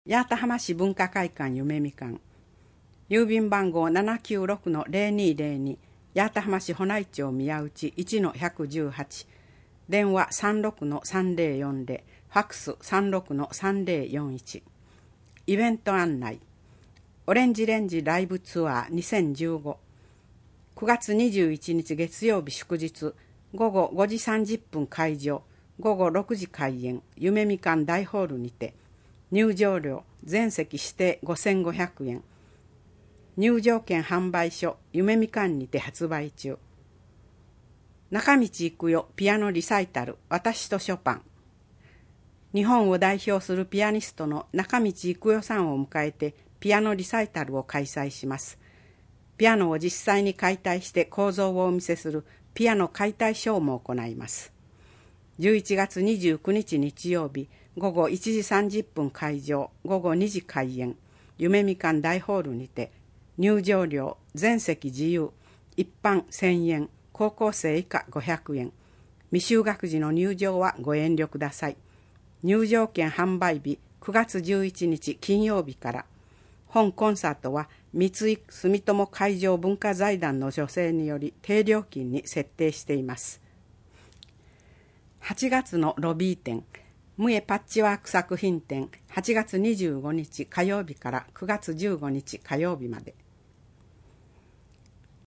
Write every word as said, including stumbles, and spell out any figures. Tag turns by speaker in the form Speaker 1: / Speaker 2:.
Speaker 1: 八幡浜市文化会館夢みかん、郵便番号 ななきゅうろくのゼロにゼロに 八幡浜市保内町宮内 いちのひゃくじゅうはち、電話 さんろくのさんぜろよんゼロ、ファックス さんろくのさんぜろよんいち。イベント案内、オレンジレンジライブツアーにせんじゅうご、くがつにじゅういちにち月曜日祝日、ごごごじさんじゅっぷん開場、ごごろくじ開演、夢みかん大ホールにて、入場料全席指定ごせんごひゃくえん、入場券販売所夢みかんにて発売中。中道行くよピアノリサイタル私とショパン、日本を代表するピアニストの中道行くよさんを迎えてピアノリサイタルを開催します。ピアノを実際に解体して構造をお見せするピアノ解体ショーも行います。じゅういちがつにじゅうくにち日曜日、ごごいちじさんじゅっぷん開場、ごごにじ開演、夢みかん大ホールにて、入場料全席自由、一般せんえん、高校生以下ごひゃくえん、未就学児の入場はご遠慮ください。入場券販売日くがつじゅういちにち金曜日から。本コンサートは三井住友海上文化財団の助成により低料金に設定しています。はちがつのロビー展、ムエパッチワーク作品展、はちがつにじゅうごにち火曜日からくがつじゅうごにち火曜日まで。